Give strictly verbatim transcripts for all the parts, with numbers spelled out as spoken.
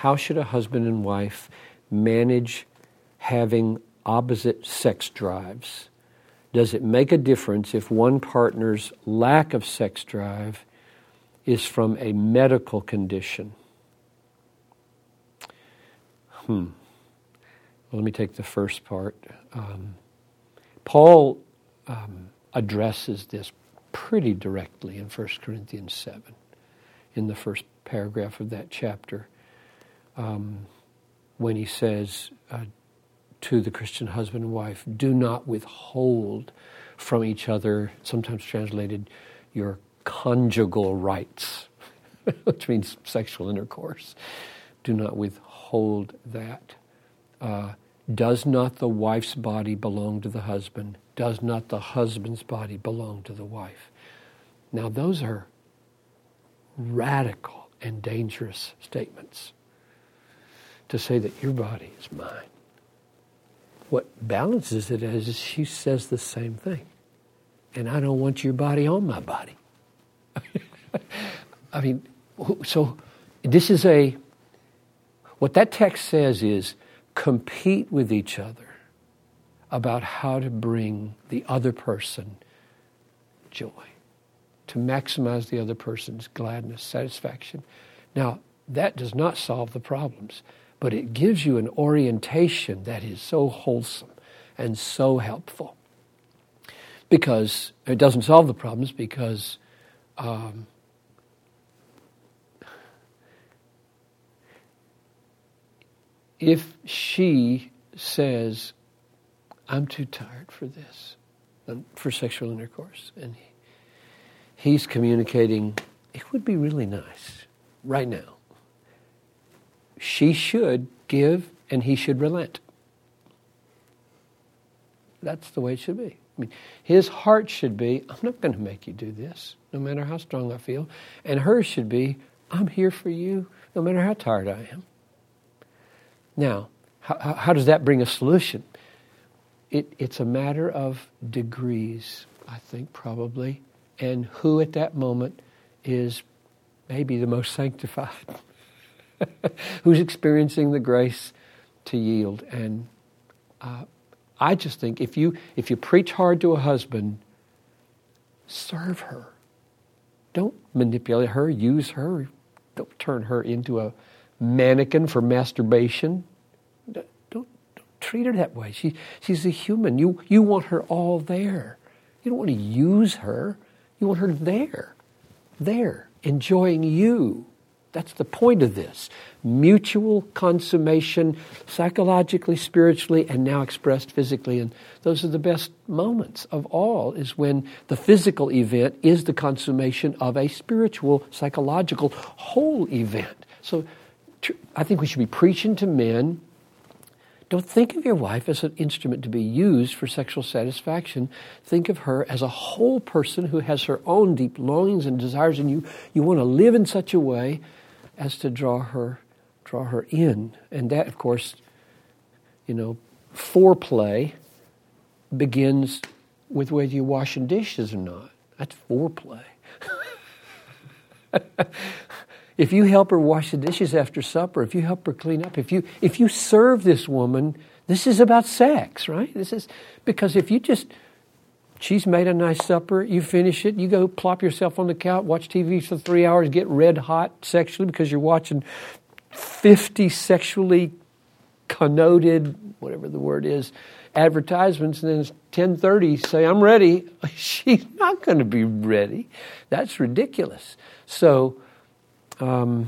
how should a husband and wife manage having opposite sex drives? Does it make a difference if one partner's lack of sex drive is from a medical condition? Hmm. Well, let me take the first part. Um, Paul um, addresses this pretty directly in First Corinthians seven, in the first paragraph of that chapter, um, when he says uh, to the Christian husband and wife, do not withhold from each other, sometimes translated, your conjugal rights, which means sexual intercourse. Do not withhold that. Uh, does not the wife's body belong to the husband? Does not the husband's body belong to the wife? Now, those are radical and dangerous statements. To say that your body is mine. What balances it is she says the same thing. And I don't want your body on my body. I mean, so this is a, what that text says is compete with each other about how to bring the other person joy, to maximize the other person's gladness, satisfaction. Now, that does not solve the problems, but it gives you an orientation that is so wholesome and so helpful. Because it doesn't solve the problems because um, if she says, I'm too tired for this, for sexual intercourse, and he, he's communicating, it would be really nice right now. She should give and he should relent. That's the way it should be. I mean, his heart should be, I'm not going to make you do this, no matter how strong I feel. And hers should be, I'm here for you, no matter how tired I am. Now, how, how does that bring a solution? It, it's a matter of degrees, I think, probably, and who at that moment is maybe the most sanctified, who's experiencing the grace to yield. And uh, I just think if you if you preach hard to a husband, serve her. Don't manipulate her, use her. Don't turn her into a mannequin for masturbation. Don't, don't treat her that way. She she's a human. You you want her all there. You don't want to use her. You want her there, there, enjoying you. That's the point of this. Mutual consummation, psychologically, spiritually, and now expressed physically. And those are the best moments of all, is when the physical event is the consummation of a spiritual, psychological, whole event. So I think we should be preaching to men. Don't think of your wife as an instrument to be used for sexual satisfaction. Think of her as a whole person who has her own deep longings and desires, and you, you want to live in such a way as to draw her draw her in. And that, of course, you know, foreplay begins with whether you're washing dishes or not. That's foreplay. If you help her wash the dishes after supper, if you help her clean up, if you if you serve this woman, this is about sex, right? This is because if you just, she's made a nice supper, you finish it, you go plop yourself on the couch, watch T V for three hours, get red hot sexually because you're watching fifty sexually connoted, whatever the word is, advertisements, and then it's ten thirty, say, I'm ready. She's not going to be ready. That's ridiculous. So, Um,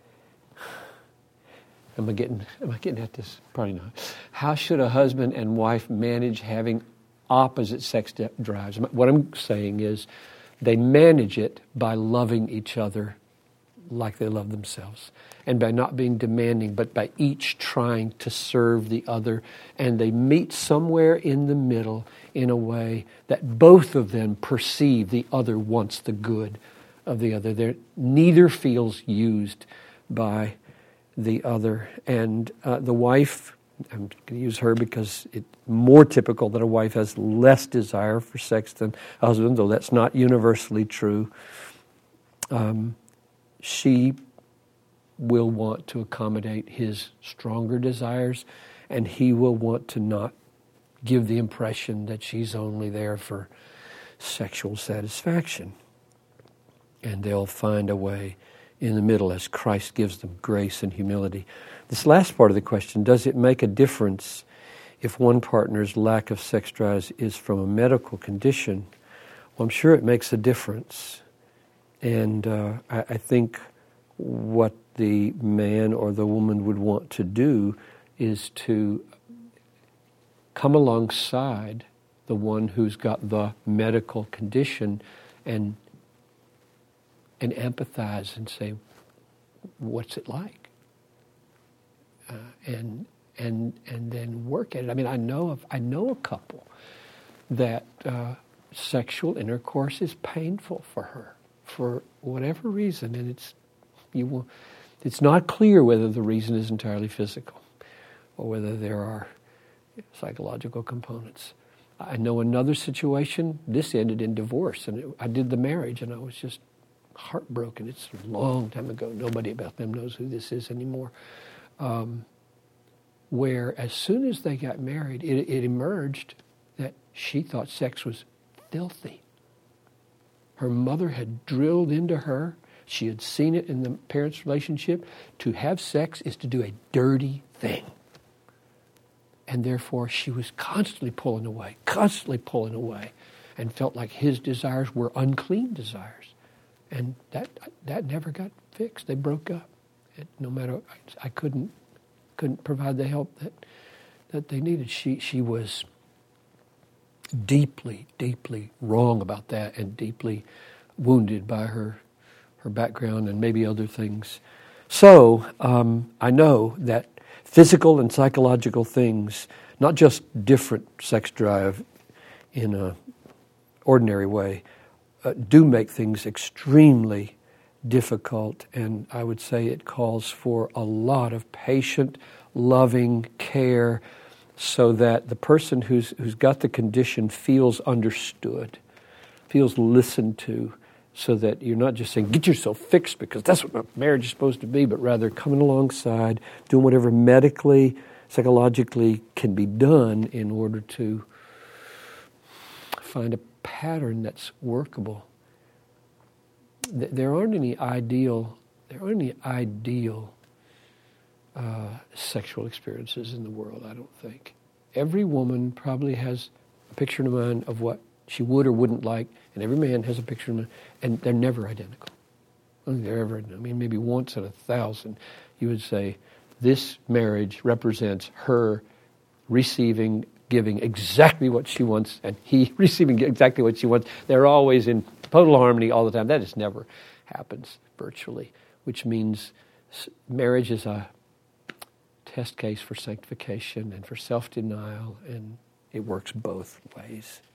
am I getting? Am I getting at this? Probably not. How should a husband and wife manage having opposite sex drives? What I'm saying is, they manage it by loving each other like they love themselves, and by not being demanding, but by each trying to serve the other, and they meet somewhere in the middle in a way that both of them perceive the other wants the good of the other. They're, neither feels used by the other. And uh, the wife, I'm going to use her because it's more typical that a wife has less desire for sex than a husband, though that's not universally true. Um, she will want to accommodate his stronger desires, and he will want to not give the impression that she's only there for sexual satisfaction. And they'll find a way in the middle as Christ gives them grace and humility. This last part of the question, does it make a difference if one partner's lack of sex drive is from a medical condition? Well, I'm sure it makes a difference. And uh, I, I think what the man or the woman would want to do is to come alongside the one who's got the medical condition and and empathize and say, what's it like? Uh, and and and then work at it. I mean, I know of I know a couple that uh, sexual intercourse is painful for her for whatever reason, and it's you will, it's not clear whether the reason is entirely physical or whether there are psychological components. I know another situation. This ended in divorce, and it, I did the marriage, and I was just heartbroken. It's a long time ago. Nobody about them knows who this is anymore. Um, where as soon as they got married, it, it emerged that she thought sex was filthy. Her mother had drilled into her. She had seen it in the parents' relationship. To have sex is to do a dirty thing. And therefore, she was constantly pulling away, constantly pulling away, and felt like his desires were unclean desires. And that that never got fixed. They broke up. It, no matter, I, I couldn't couldn't provide the help that that they needed. She she was deeply, deeply wrong about that, and deeply wounded by her her background and maybe other things. So um, I know that physical and psychological things, not just different sex drive in a ordinary way, uh, do make things extremely difficult, and I would say it calls for a lot of patient, loving care so that the person who's who's got the condition feels understood, feels listened to, so that you're not just saying, get yourself fixed because that's what marriage is supposed to be, but rather coming alongside, doing whatever medically, psychologically can be done in order to find a pattern that's workable. There aren't any ideal, there aren't any ideal uh, sexual experiences in the world, I don't think. Every woman probably has a picture in mind of what she would or wouldn't like, and every man has a picture in mind, and they're never identical. I don't think they're ever, I mean, maybe once in a thousand, you would say, this marriage represents her receiving, giving exactly what she wants, and he receiving exactly what she wants. They're always in total harmony all the time. That just never happens virtually, which means marriage is a test case for sanctification and for self-denial, and it works both ways.